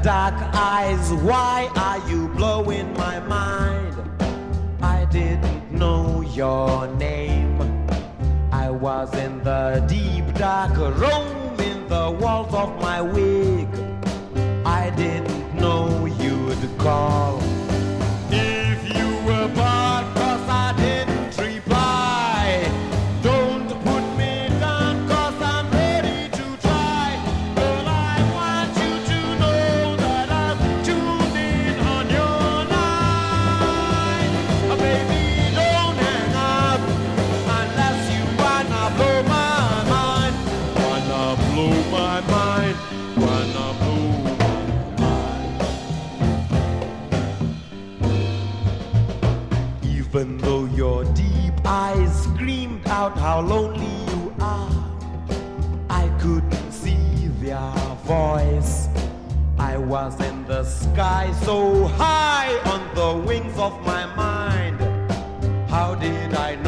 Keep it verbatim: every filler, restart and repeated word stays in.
dark eyes, why are you blowing my mind? I didn't know your name. I was in the deep dark room in the walls of my wig. I didn't know you'd call. If you were bored, cause I didn't reply. Don't put me down, cause I'm ready to try. Girl, I want you to know that I'm tuned in on your line. Oh, baby, don't hang up unless you wanna blow my mind. Wanna blow my mind. Wanna blow Even though your deep eyes screamed out how lonely you are, I couldn't see their voice. I was in the sky so high on the wings of my mind. How did I